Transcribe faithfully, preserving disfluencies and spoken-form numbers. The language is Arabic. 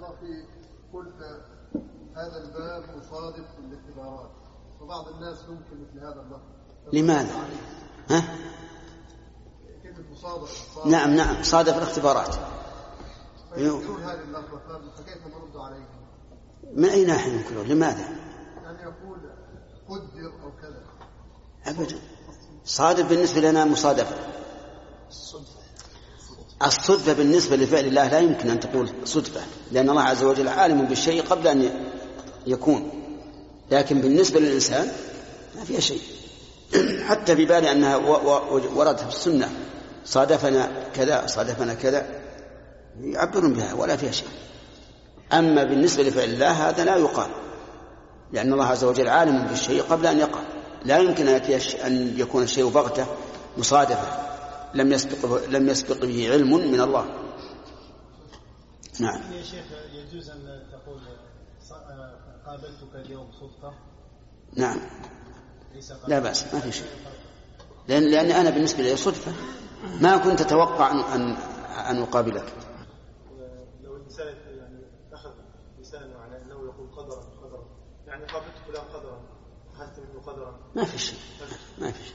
الله في قلت هذا الباب مصادف للاختبارات، وبعض الناس يمكن مثل هذا اللفظ. لماذا؟ ها؟ كلمة مصادف. نعم نعم صادف الاختبارات. فيقولون هذه اللفظة، فكيف نرد عليه؟ من أي ناحية ينكرون؟ لماذا؟ يعني يقول قدر أو كذا. أبدا، صادف بالنسبة لنا مصادفة. الصدفة بالنسبة لفعل الله لا يمكن أن تقول صدفة، لأن الله عز وجل عالم بالشيء قبل أن يكون، لكن بالنسبة للإنسان ما فيها شيء. حتى في بالي أنها وردت في السنة صادفنا كذا صادفنا كذا يعبرون بها ولا فيها شيء. أما بالنسبة لفعل الله هذا لا يقال، لأن الله عز وجل عالم بالشيء قبل أن يقع. لا يمكن أن يكون الشيء بغتة مصادفة لم يسبق لم يسبق به علم من الله. نعم. يا شيخ يجوز أن تقول قابلتك اليوم صدفة؟ نعم لا بأس، ما في شيء، لأن لأن أنا بالنسبة لي صدفة ما كنت أتوقع أن أن, أن أقابلك. لو الإنسان يعني أخذ لسانه على أنه يقول قدرا قدرا، يعني قابلت فلان قدرا أخذت منه قدرا، ما في شيء ما في شيء.